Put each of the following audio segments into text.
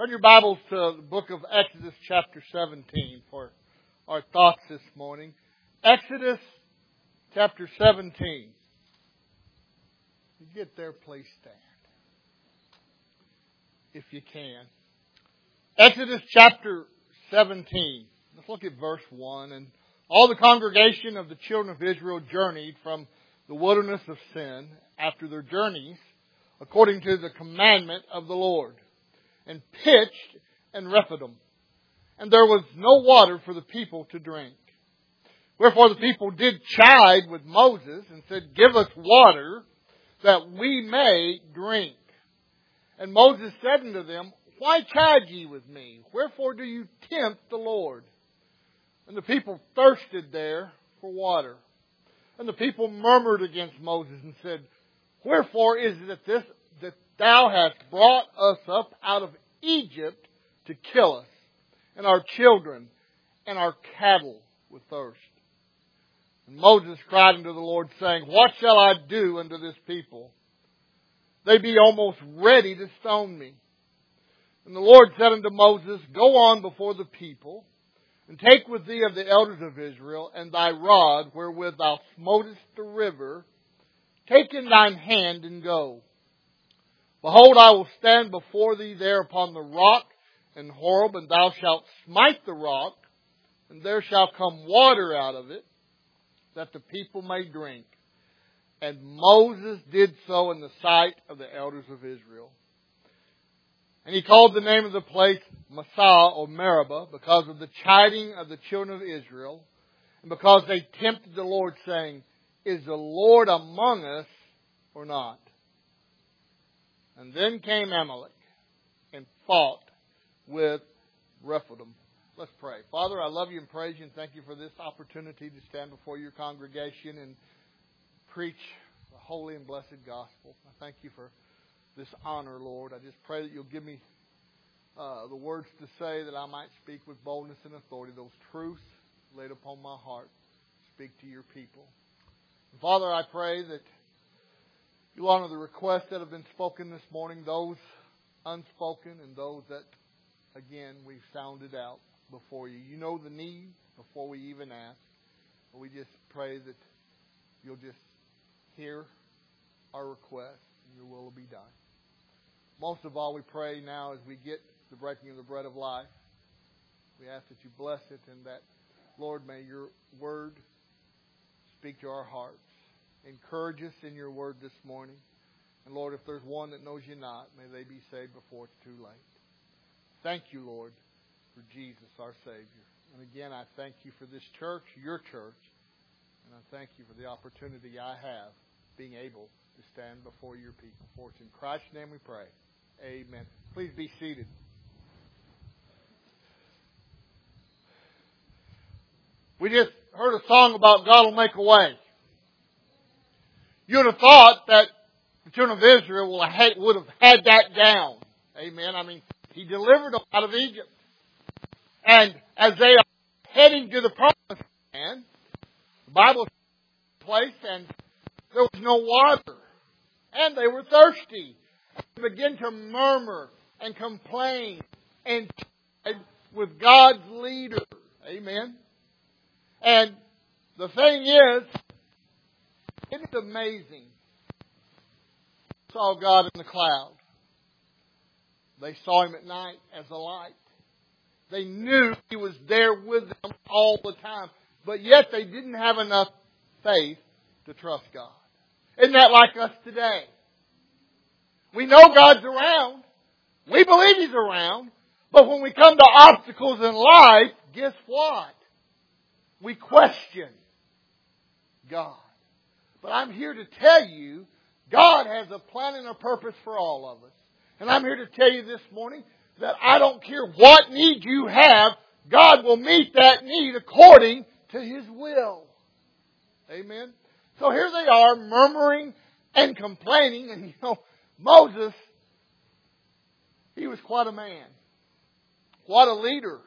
Turn your Bibles to the book of Exodus chapter 17 for our thoughts this morning. Exodus chapter 17. You get there, please stand. If you can. Exodus chapter 17. Let's look at verse 1. And all the congregation of the children of Israel journeyed from the wilderness of Sin after their journeys, according to the commandment of the Lord, and pitched in Rephidim. And there was no water for the people to drink. Wherefore the people did chide with Moses and said, Give us water that we may drink. And Moses said unto them, Why chide ye with me? Wherefore do you tempt the Lord? And the people thirsted there for water. And the people murmured against Moses and said, Wherefore is it that thou hast brought us up out of Egypt to kill us, and our children, and our cattle with thirst? And Moses cried unto the Lord, saying, What shall I do unto this people? They be almost ready to stone me. And the Lord said unto Moses, Go on before the people, and take with thee of the elders of Israel, and thy rod wherewith thou smotest the river, take in thine hand and go. Behold, I will stand before thee there upon the rock in Horeb, and thou shalt smite the rock, and there shall come water out of it, that the people may drink. And Moses did so in the sight of the elders of Israel. And he called the name of the place Massah or Meribah, because of the chiding of the children of Israel, and because they tempted the Lord, saying, Is the Lord among us or not? And then came Amalek and fought with Rephidim. Let's pray. Father, I love you and praise you and thank you for this opportunity to stand before your congregation and preach the holy and blessed gospel. I thank you for this honor, Lord. I just pray that you'll give me the words to say, that I might speak with boldness and authority, those truths laid upon my heart. Speak to your people. And Father, I pray that you'll honor the requests that have been spoken this morning, those unspoken and those that, again, we've sounded out before you. You know the need before we even ask. But we just pray that you'll just hear our request and your will be done. Most of all, we pray now as we get the breaking of the bread of life, we ask that you bless it and that, Lord, may your word speak to our hearts. Encourage us in your word this morning. And Lord, if there's one that knows you not, may they be saved before it's too late. Thank you, Lord, for Jesus, our Savior. And again, I thank you for this church, your church. And I thank you for the opportunity I have being able to stand before your people. For it's in Christ's name we pray. Amen. Please be seated. We just heard a song about God will make a way. You would have thought that the children of Israel would have had that down. Amen. I mean, he delivered them out of Egypt. And as they are heading to the promised land, the Bible says place and there was no water. And they were thirsty. They began to murmur and complain and with God's leader. Amen. And the thing is, it's amazing. They saw God in the cloud. They saw Him at night as a light. They knew He was there with them all the time. But yet they didn't have enough faith to trust God. Isn't that like us today? We know God's around. We believe He's around. But when we come to obstacles in life, guess what? We question God. But I'm here to tell you, God has a plan and a purpose for all of us. And I'm here to tell you this morning that I don't care what need you have, God will meet that need according to His will. Amen. So here they are murmuring and complaining. And Moses, he was quite a man. Quite a leader.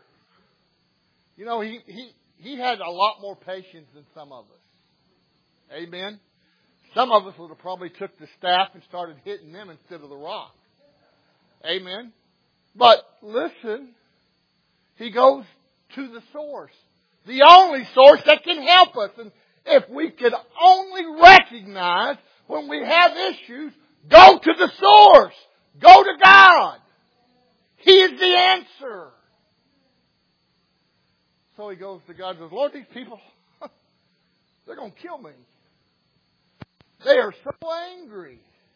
He had a lot more patience than some of us. Amen. Some of us would have probably took the staff and started hitting them instead of the rock. Amen. But listen, he goes to the source. The only source that can help us. And if we could only recognize when we have issues, go to the source. Go to God. He is the answer. So he goes to God and says, Lord, these people, they're going to kill me. They are so angry.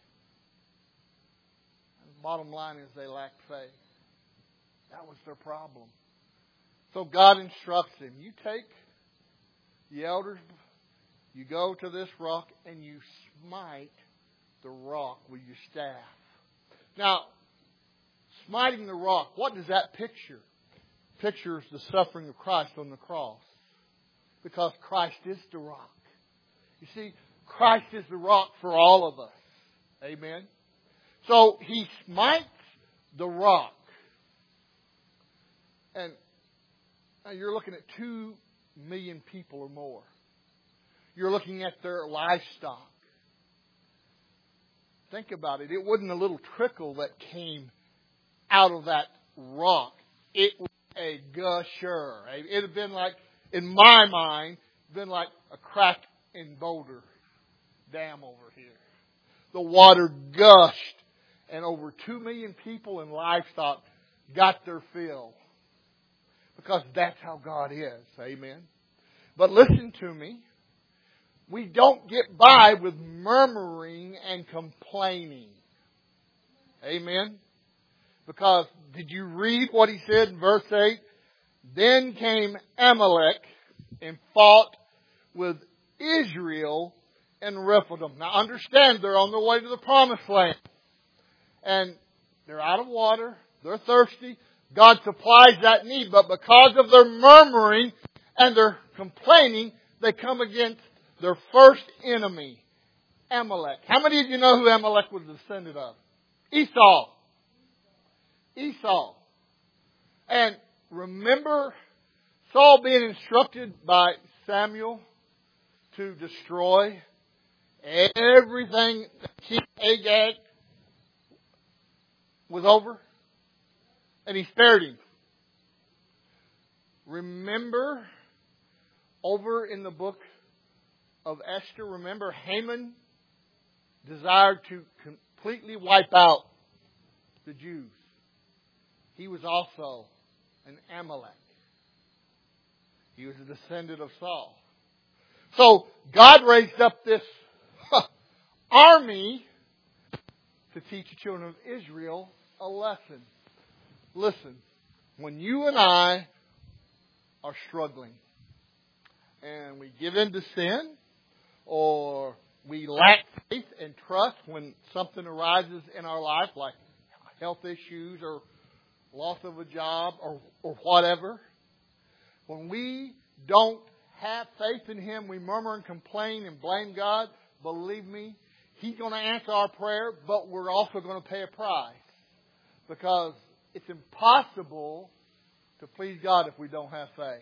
And the bottom line is they lack faith. That was their problem. So God instructs him, you take the elders, you go to this rock and you smite the rock with your staff. Now, smiting the rock, what does that picture? Pictures the suffering of Christ on the cross. Because Christ is the rock. You see, Christ is the rock for all of us. Amen? So he smites the rock. And now you're looking at 2 million people or more. You're looking at their livestock. Think about it. It wasn't a little trickle that came out of that rock. It was a gusher. It had been like, in my mind, been like a crack in Boulder Dam over here. The water gushed, and over 2 million people and livestock got their fill. Because that's how God is. Amen. But listen to me. We don't get by with murmuring and complaining. Amen. Because did you read what he said in verse 8? Then came Amalek and fought with Israel and Rephidim. Now understand, they're on their way to the promised land. And they're out of water. They're thirsty. God supplies that need. But because of their murmuring and their complaining, they come against their first enemy, Amalek. How many of you know who Amalek was descended of? Esau. And remember Saul being instructed by Samuel to destroy everything that King Agag was over? And he spared him. Remember over in the book of Esther, remember Haman desired to completely wipe out the Jews. He was also an Amalek. He was a descendant of Saul. So God raised up this army to teach the children of Israel a lesson. Listen, when you and I are struggling and we give in to sin, or we lack faith and trust when something arises in our life, like health issues or loss of a job or whatever, when we don't have faith in Him, we murmur and complain and blame God, believe me, He's going to answer our prayer, but we're also going to pay a price. Because it's impossible to please God if we don't have faith.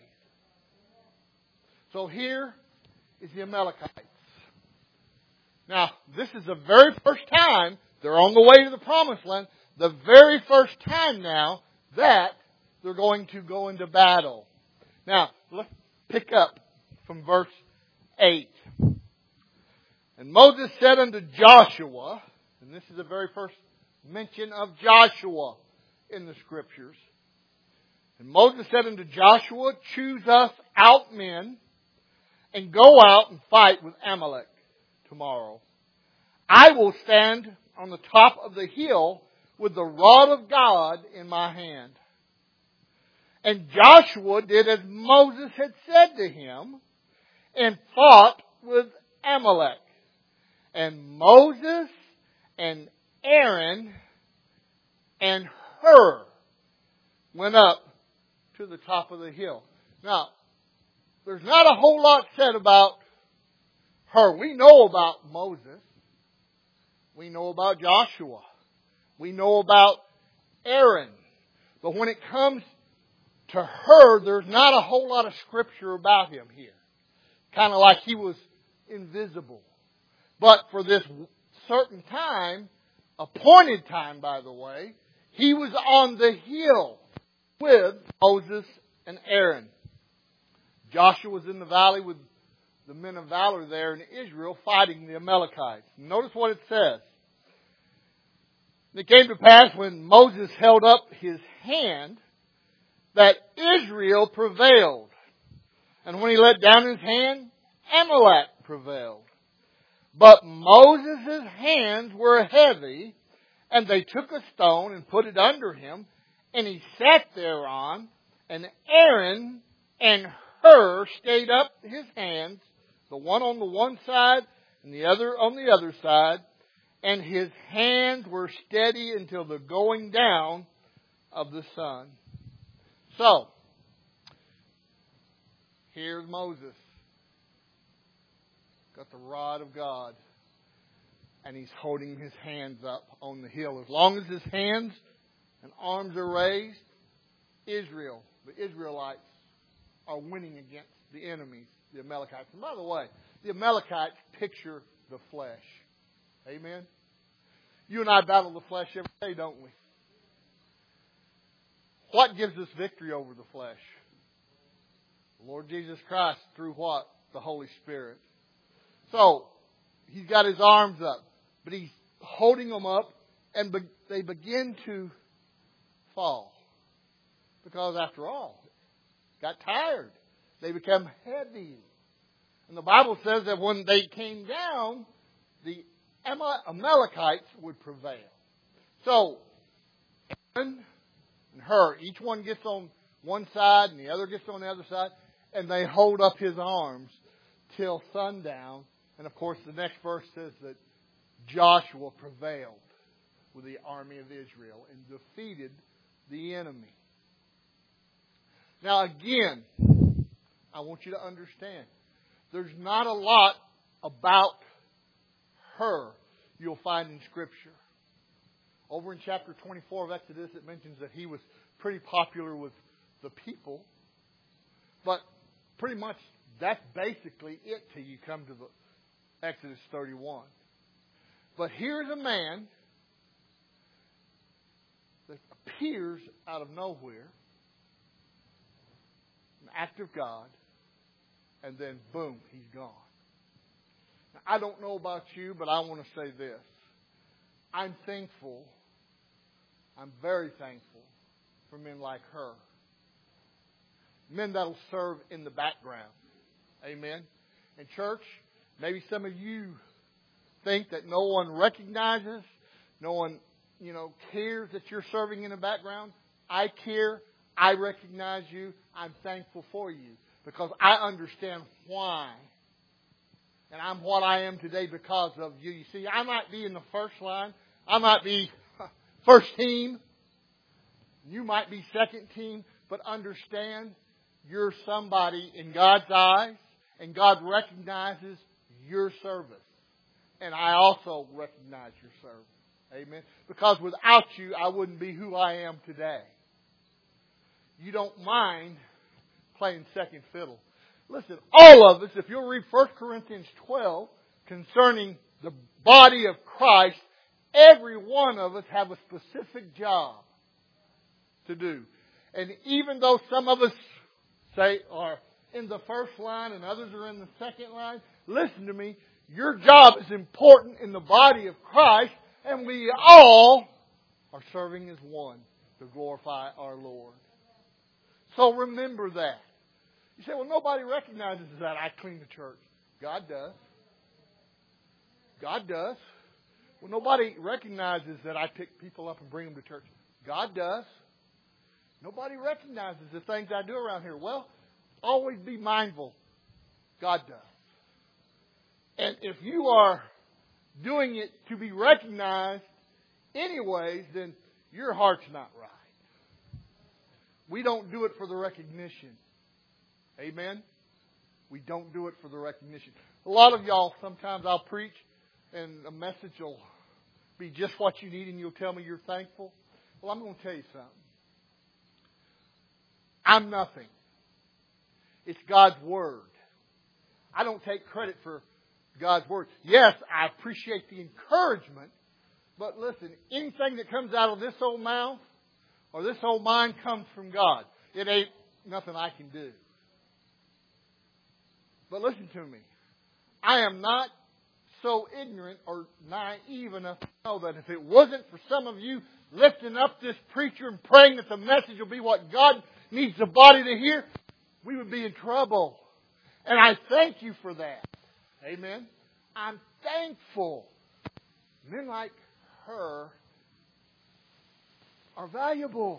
So here is the Amalekites. Now, this is the very first time they're on the way to the promised land. The very first time now that they're going to go into battle. Now, let's pick up from verse 8. And Moses said unto Joshua, and this is the very first mention of Joshua in the Scriptures. And Moses said unto Joshua, choose us out men, and go out and fight with Amalek tomorrow. I will stand on the top of the hill with the rod of God in my hand. And Joshua did as Moses had said to him, and fought with Amalek. And Moses and Aaron and Hur went up to the top of the hill. Now, there's not a whole lot said about Hur. We know about Moses. We know about Joshua. We know about Aaron. But when it comes to Hur, there's not a whole lot of scripture about him here. Kind of like he was invisible. But for this certain time, appointed time by the way, He was on the hill with Moses and Aaron. Joshua was in the valley with the men of valor there in Israel fighting the Amalekites. Notice what it says. It came to pass when Moses held up his hand that Israel prevailed. And when he let down his hand, Amalek prevailed. But Moses' hands were heavy, and they took a stone and put it under him, and he sat thereon, and Aaron and Hur stayed up his hands, the one on the one side and the other on the other side, and his hands were steady until the going down of the sun. So, here's Moses. Got the rod of God. And he's holding his hands up on the hill. As long as his hands and arms are raised, Israel, the Israelites, are winning against the enemies, the Amalekites. And by the way, the Amalekites picture the flesh. Amen? You and I battle the flesh every day, don't we? What gives us victory over the flesh? The Lord Jesus Christ through what? The Holy Spirit. So, he's got his arms up, but he's holding them up, and they begin to fall. Because after all, got tired. They become heavy. And the Bible says that when they came down, the Amalekites would prevail. So, Aaron and Hur, each one gets on one side and the other gets on the other side, and they hold up his arms till sundown. And of course, the next verse says that Joshua prevailed with the army of Israel and defeated the enemy. Now again, I want you to understand, there's not a lot about her you'll find in Scripture. Over in chapter 24 of Exodus, it mentions that he was pretty popular with the people. But pretty much that's basically it till you come to the Exodus 31. But here's a man that appears out of nowhere, an act of God, and then boom, he's gone. Now, I don't know about you, but I want to say this. I'm thankful, I'm very thankful for men like her. Men that'll serve in the background. Amen. In church, maybe some of you think that no one recognizes, no one, cares that you're serving in the background. I care. I recognize you. I'm thankful for you because I understand why. And I'm what I am today because of you. You see, I might be in the first line. I might be first team. You might be second team. But understand, you're somebody in God's eyes. And God recognizes your service. And I also recognize your service. Amen. Because without you, I wouldn't be who I am today. You don't mind playing second fiddle. Listen, all of us, if you'll read 1 Corinthians 12 concerning the body of Christ, every one of us have a specific job to do. And even though some of us say are in the first line and others are in the second line, listen to me, your job is important in the body of Christ, and we all are serving as one to glorify our Lord. So remember that. You say, well, nobody recognizes that I clean the church. God does. God does. Well, nobody recognizes that I pick people up and bring them to church. God does. Nobody recognizes the things I do around here. Well, always be mindful. God does. And if you are doing it to be recognized anyways, then your heart's not right. We don't do it for the recognition. Amen? We don't do it for the recognition. A lot of y'all, sometimes I'll preach and a message will be just what you need and you'll tell me you're thankful. Well, I'm going to tell you something. I'm nothing. It's God's Word. I don't take credit for God's Word. Yes, I appreciate the encouragement But listen, anything that comes out of this old mouth or this old mind comes from God. It ain't nothing I can do. But listen to me. I am not so ignorant or naive enough to know that if it wasn't for some of you lifting up this preacher and praying that the message will be what God needs the body to hear, we would be in trouble. And I thank you for that. Amen. I'm thankful. Men like her are valuable.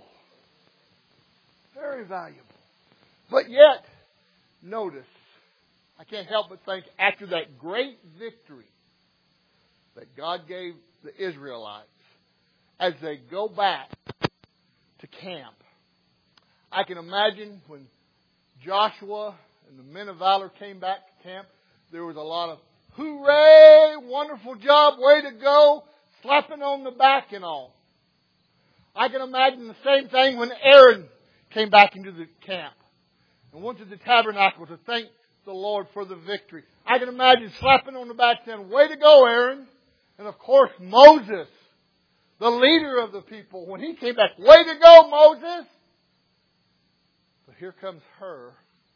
Very valuable. But yet, notice, I can't help but think after that great victory that God gave the Israelites, as they go back to camp, I can imagine when Joshua and the men of valor came back to camp, there was a lot of, hooray, wonderful job, way to go, slapping on the back and all. I can imagine the same thing when Aaron came back into the camp and went to the tabernacle to thank the Lord for the victory. I can imagine slapping on the back saying, way to go, Aaron. And of course, Moses, the leader of the people, when he came back, way to go, Moses. But here comes her,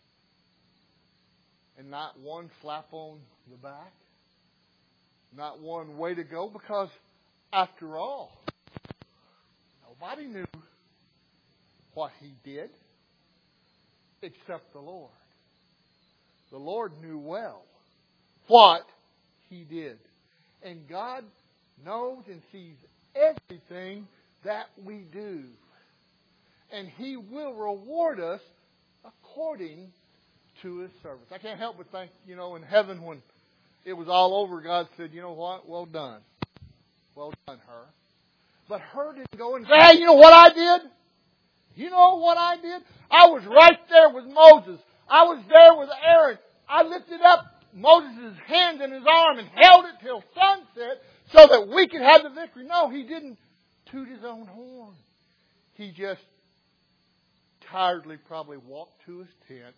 and not one slap on the back, not one way to go, because after all, nobody knew what he did except the Lord. The Lord knew well what he did. And God knows and sees everything that we do. And He will reward us according to His service. I can't help but think, in heaven when it was all over, God said, you know what? Well done. Well done, her. But her didn't go and say, hey, you know what I did? You know what I did? I was right there with Moses. I was there with Aaron. I lifted up Moses' hand and his arm and held it till sunset so that we could have the victory. No, he didn't toot his own horn. He just tiredly probably walked to his tent.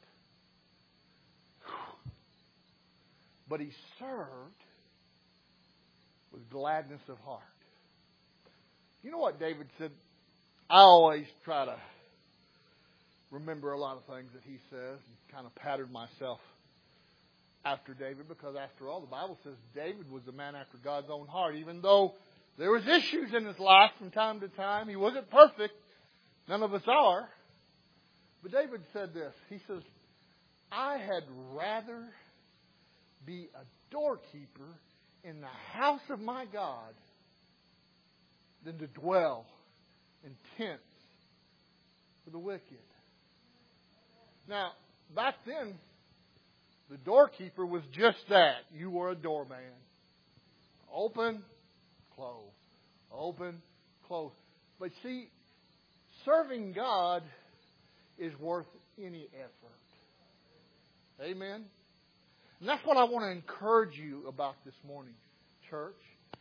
But he served with gladness of heart. You know what David said? I always try to remember a lot of things that he says and kind of pattern myself after David, because after all, the Bible says David was a man after God's own heart. Even though there was issues in his life from time to time, he wasn't perfect. None of us are. But David said this. He says, I had rather be a doorkeeper in the house of my God than to dwell in tents for the wicked. Now, back then, the doorkeeper was just that. You were a doorman. Open, close. Open, close. But see, serving God is worth any effort. Amen? And that's what I want to encourage you about this morning, church.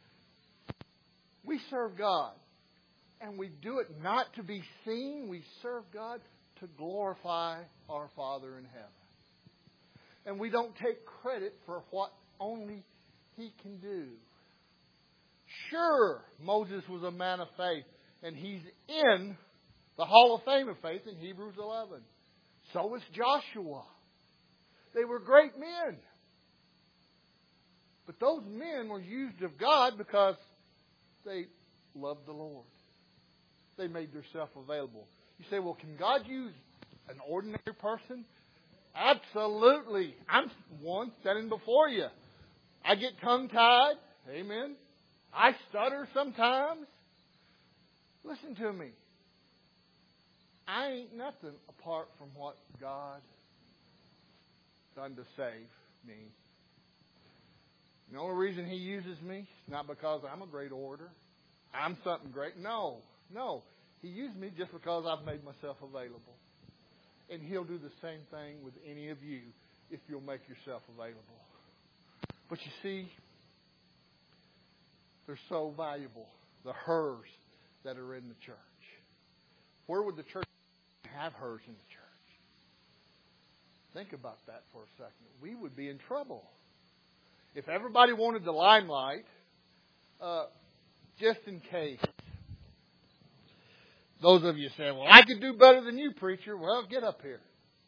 We serve God. And we do it not to be seen. We serve God to glorify our Father in heaven. And we don't take credit for what only He can do. Sure, Moses was a man of faith, and he's in the Hall of Fame of Faith in Hebrews 11. So was Joshua. They were great men. But those men were used of God because they loved the Lord. They made themselves available. You say, well, can God use an ordinary person? Absolutely. I'm one standing before you. I get tongue-tied. Amen. I stutter sometimes. Listen to me. I ain't nothing apart from what God done to save me. The only reason He uses me is not because I'm a great orator. I'm something great. No. He used me just because I've made myself available. And He'll do the same thing with any of you if you'll make yourself available. But you see, they're so valuable, the hers that are in the church. Where would the church have hers in the church? Think about that for a second. We would be in trouble. If everybody wanted the limelight, just in case. Those of you saying, well, I could do better than you, preacher. Well, get up here.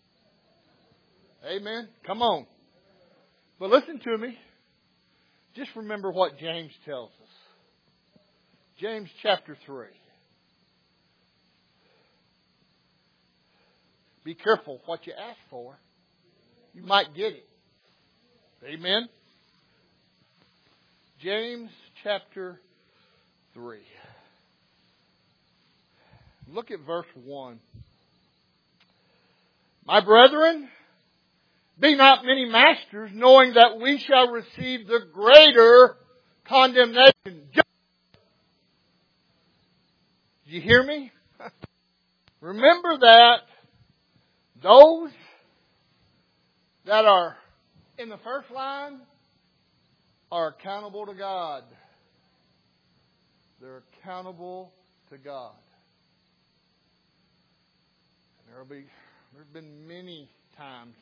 Amen. Come on. But listen to me. Just remember what James tells us. James chapter 3. Be careful what you ask for. You might get it. Amen. James chapter 3. Look at verse 1. My brethren, be not many masters, knowing that we shall receive the greater condemnation. Did you hear me? Remember that those that are in the first line are accountable to God. They're accountable to God. And there's been many times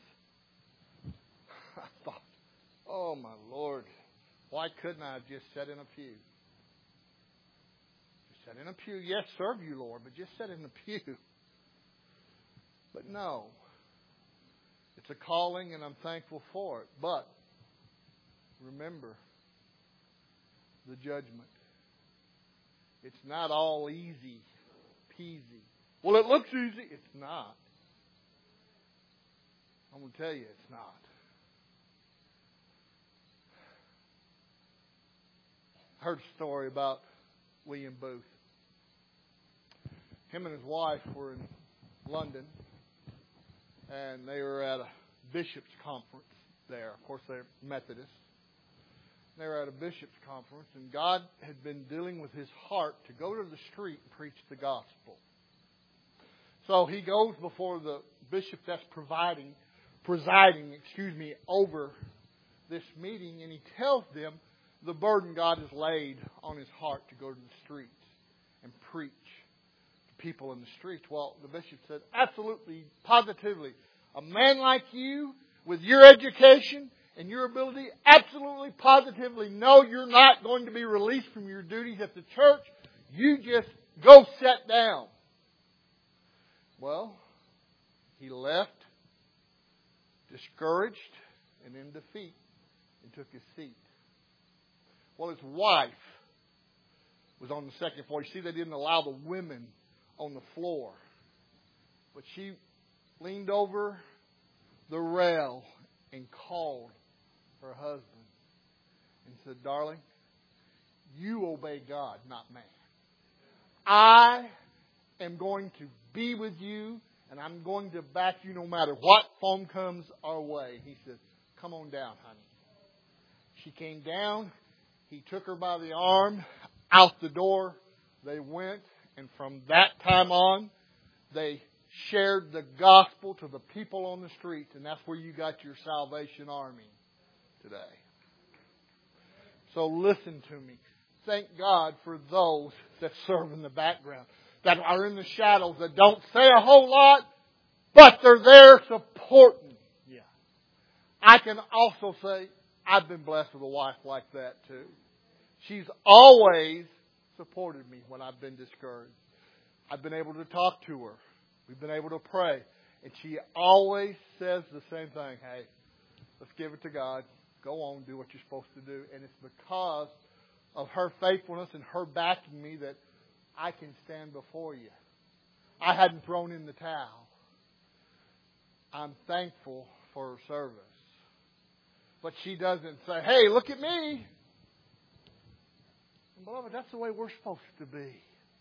I thought, oh my Lord, why couldn't I have just sat in a pew? Just sat in a pew. Yes, serve you, Lord, but just sat in a pew. But no. It's a calling and I'm thankful for it. But remember the judgment. It's not all easy peasy. Well, it looks easy. It's not. I'm going to tell you it's not. I heard a story about William Booth. Him and his wife were in London, and they were at a bishop's conference there. Of course, they're Methodists. They were at a bishop's conference, and God had been dealing with his heart to go to the street and preach the gospel. So he goes before the bishop that's presiding over this meeting, and he tells them the burden God has laid on his heart to go to the streets and preach to people in the streets. Well, the bishop said, absolutely, positively, a man like you, with your education and your ability, absolutely, positively, no, you're not going to be released from your duties at the church. You just go sit down. Well, he left discouraged and in defeat and took his seat. Well, his wife was on the second floor. You see, they didn't allow the women on the floor. But she leaned over the rail and called her husband and said, darling, you obey God, not man. I am going to be with you, and I'm going to back you no matter what foam comes our way. He said, come on down, honey. She came down. He took her by the arm. Out the door they went. And from that time on, they shared the gospel to the people on the streets. And that's where you got your Salvation Army today. So listen to me. Thank God for those that serve in the background, that are in the shadows, that don't say a whole lot, but they're there supporting you. I can also say I've been blessed with a wife like that too. She's always supported me when I've been discouraged. I've been able to talk to her. We've been able to pray. And she always says the same thing. Hey, let's give it to God. Go on, do what you're supposed to do. And it's because of her faithfulness and her backing me that I can stand before you. I hadn't thrown in the towel. I'm thankful for her service. But she doesn't say, hey, look at me. And beloved, that's the way we're supposed to be.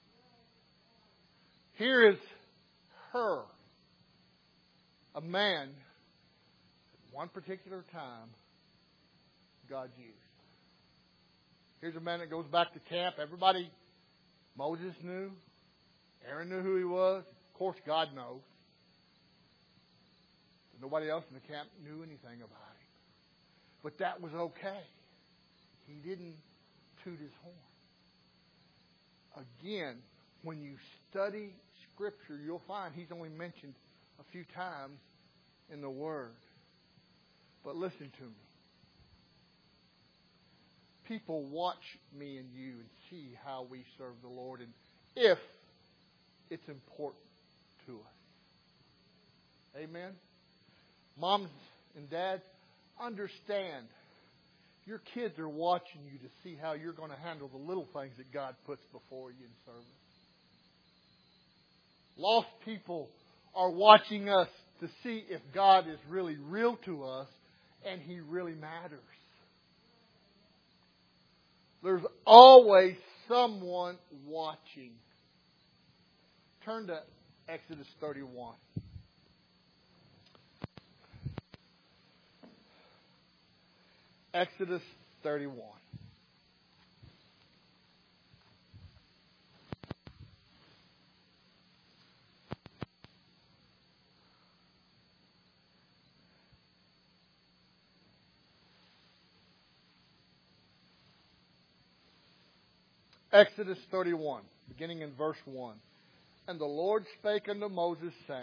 Here is her, a man, at one particular time, God used. Here's a man that goes back to camp. Everybody, Moses knew. Aaron knew who he was. Of course, God knows. But nobody else in the camp knew anything about him. But that was okay. He didn't toot his horn. Again, when you study Scripture, you'll find he's only mentioned a few times in the Word. But listen to me. people watch me and you and see how we serve the Lord and if it's important to us. Amen? Moms and dads, understand your kids are watching you to see how you're going to handle the little things that God puts before you in service. Lost people are watching us to see if God is really real to us and He really matters. There's always someone watching. Turn to Exodus 31. Exodus 31. Exodus 31, beginning in verse 1. And the Lord spake unto Moses, saying,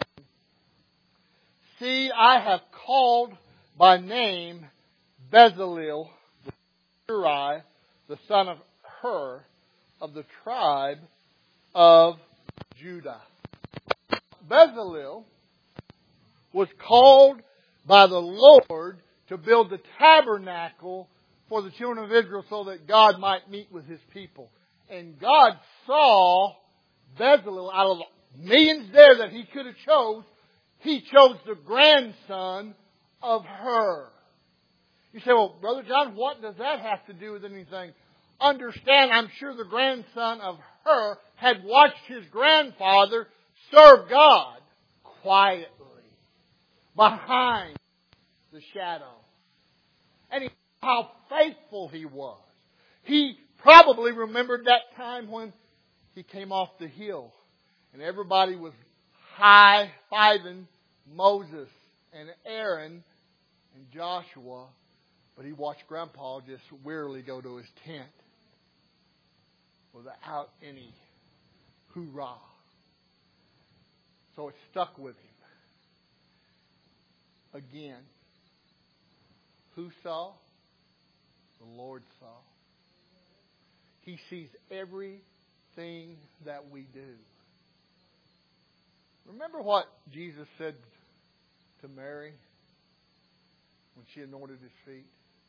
See, I have called by name Bezaleel, the son of Uri, the son of Hur, of the tribe of Judah. Bezaleel was called by the Lord to build the tabernacle for the children of Israel so that God might meet with His people. And God saw Bezaleel, out of millions there that He could have chose, He chose the grandson of Hur. You say, well, Brother John, what does that have to do with anything? Understand, I'm sure the grandson of Hur had watched his grandfather serve God quietly, behind the shadow. And he knew how faithful he was. He probably remembered that time when he came off the hill and everybody was high-fiving Moses and Aaron and Joshua, but he watched Grandpa just wearily go to his tent without any hoorah. So it stuck with him. Again, who saw? The Lord saw. He sees everything that we do. Remember what Jesus said to Mary when she anointed His feet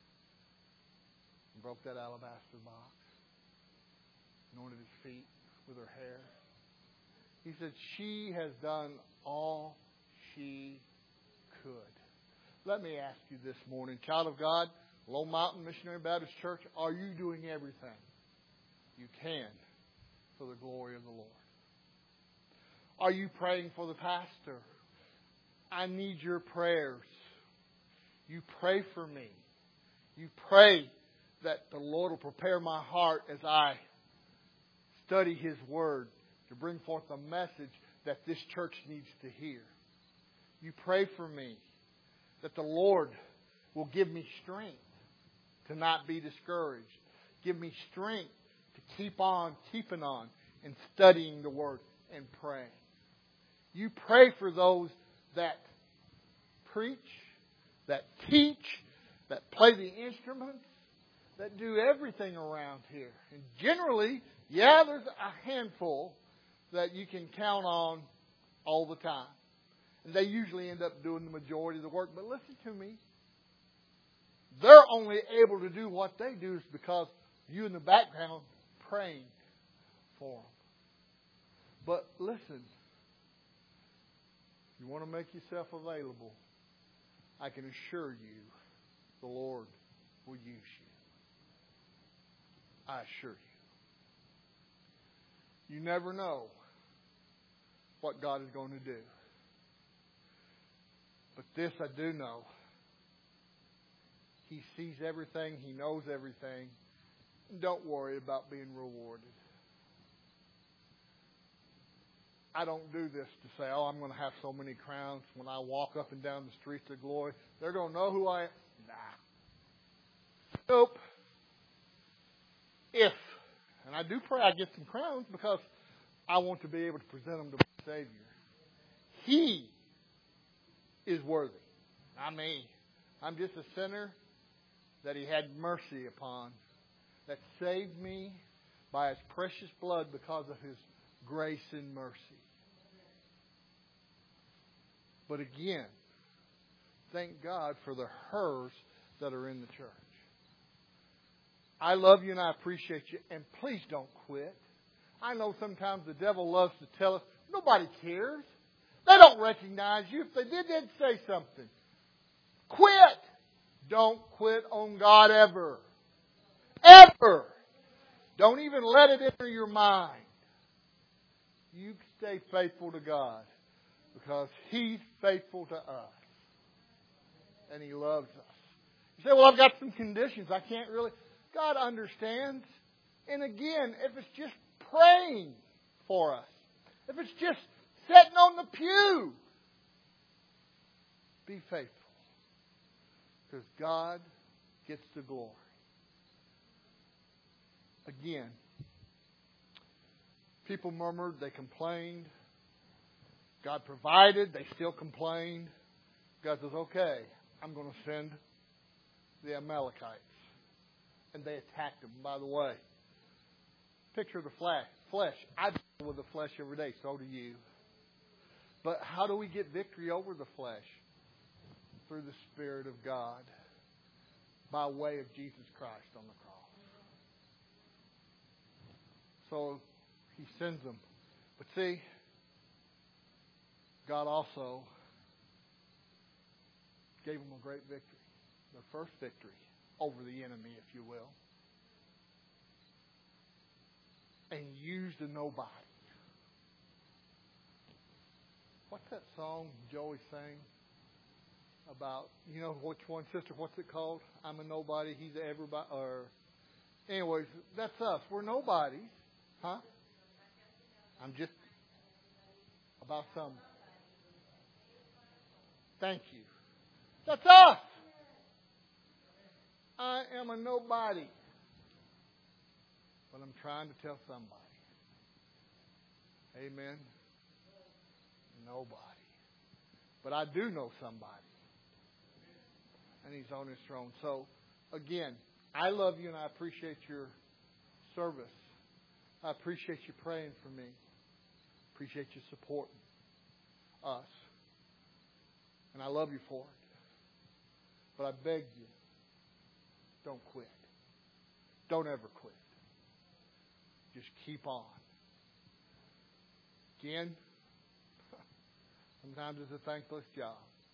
and broke that alabaster box, anointed His feet with her hair? He said, she has done all she could. Let me ask you this morning, child of God, Lone Mountain Missionary Baptist Church, are you doing everything you can for the glory of the Lord? Are you praying for the pastor? I need your prayers. You pray for me. You pray that the Lord will prepare my heart as I study His Word to bring forth a message that this church needs to hear. You pray for me that the Lord will give me strength to not be discouraged. Give me strength to keep on keeping on and studying the Word and praying. You pray for those that preach, that teach, that play the instruments, that do everything around here. And generally, yeah, there's a handful that you can count on all the time. And they usually end up doing the majority of the work. But listen to me. They're only able to do what they do is because you in the background praying for them. But listen, you want to make yourself available, I can assure you the Lord will use you. I assure you. You never know what God is going to do. But this I do know. He sees everything. He knows everything. And don't worry about being rewarded. I don't do this to say, oh, I'm going to have so many crowns when I walk up and down the streets of glory. They're going to know who I am. Nah. Nope. If, and I do pray I get some crowns because I want to be able to present them to my Savior. He is worthy. Not me. I'm just a sinner that He had mercy upon. that saved me by His precious blood because of His grace and mercy. But again, thank God for the hers that are in the church. I love you and I appreciate you, and please don't quit. I know sometimes the devil loves to tell us, nobody cares. They don't recognize you. If they did, they'd say something. Quit. Don't quit on God ever. Ever. Don't even let it enter your mind. You stay faithful to God because He's faithful to us. And He loves us. You say, well, I've got some conditions. I can't really. God understands. And again, if it's just praying for us, if it's just sitting on the pew, be faithful. Because God gets the glory. Again, people murmured, they complained. God provided, they still complained. God says, okay, I'm going to send the Amalekites. And they attacked them, by the way. Picture the flesh. I deal with the flesh every day, so do you. But how do we get victory over the flesh? Through the Spirit of God. By way of Jesus Christ on the cross. So He sends them. But see, God also gave them a great victory. Their first victory over the enemy, if you will. And used a nobody. What's that song Joey sang about? You know which one, sister? What's it called? I'm a nobody. He's a everybody. Or, anyways, that's us. We're nobodies, huh? I'm just about some. Thank you. That's us. I am a nobody. But I'm trying to tell somebody. Amen. Nobody. But I do know somebody. And He's on His throne. So, again, I love you and I appreciate your service. I appreciate you praying for me. Appreciate you supporting us. And I love you for it. But I beg you, don't quit. Don't ever quit. Just keep on. Again, sometimes it's a thankless job.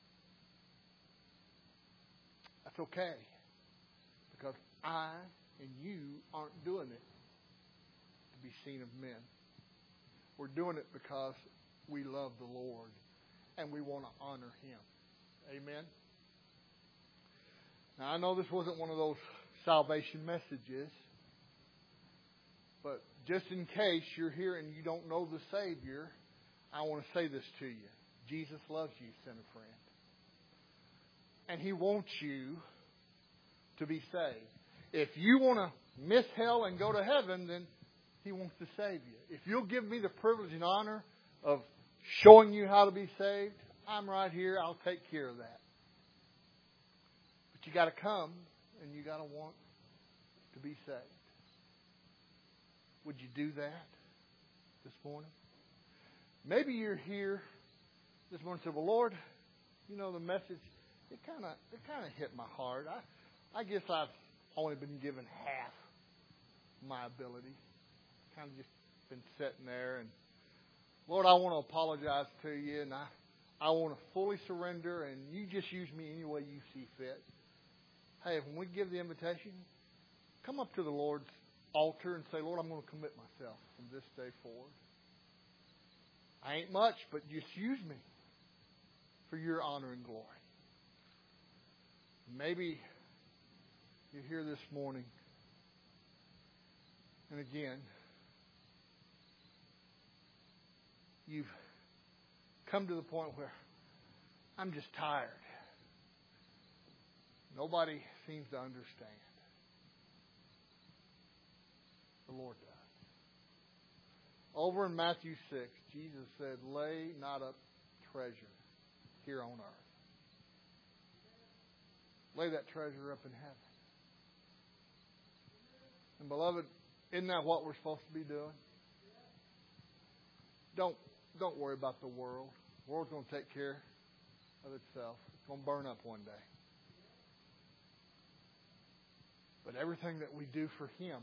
That's okay. Because I and you aren't doing it to be seen of men. We're doing it because we love the Lord and we want to honor Him. Amen? Now, I know this wasn't one of those salvation messages, but just in case you're here and you don't know the Savior, I want to say this to you. Jesus loves you, sinner friend. And He wants you to be saved. If you want to miss hell and go to heaven, then He wants to save you. If you'll give me the privilege and honor of showing you how to be saved, I'm right here. I'll take care of that. But you got to come and you got to want to be saved. Would you do that this morning? Maybe you're here this morning and say, well, Lord, you know, the message, it kind of hit my heart. I guess I've only been given half my ability. Kind of just been sitting there. And Lord, I want to apologize to you, and I want to fully surrender, and you just use me any way you see fit. Hey, when we give the invitation, come up to the Lord's altar and say, Lord, I'm going to commit myself from this day forward. I ain't much, but just use me for your honor and glory. Maybe you're here this morning, and again, you've come to the point where I'm just tired. Nobody seems to understand. The Lord does. Over in Matthew 6, Jesus said, lay not up treasure here on earth. Lay that treasure up in heaven. And beloved, isn't that what we're supposed to be doing? Don't worry about the world. The world's going to take care of itself. It's going to burn up one day. But everything that we do for Him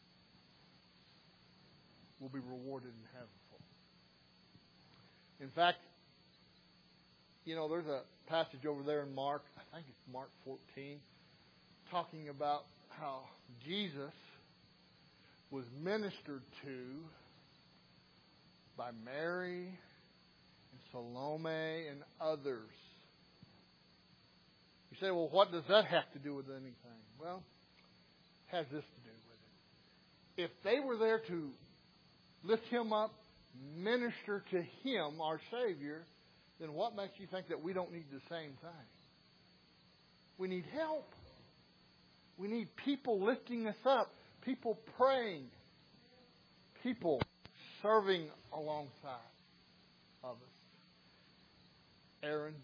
will be rewarded in heaven. In fact, there's a passage over there in Mark, I think it's Mark 14, talking about how Jesus was ministered to by Mary and Salome and others. You say, well, what does that have to do with anything? Well, it has this to do with it. If they were there to lift Him up, minister to Him, our Savior, then what makes you think that we don't need the same thing? We need help. We need people lifting us up, people praying, people serving alongside of us. Aaron,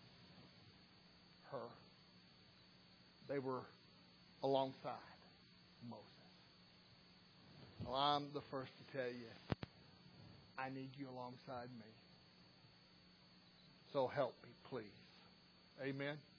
her, they were alongside Moses. Well, I'm the first to tell you, I need you alongside me. So help me, please. Amen.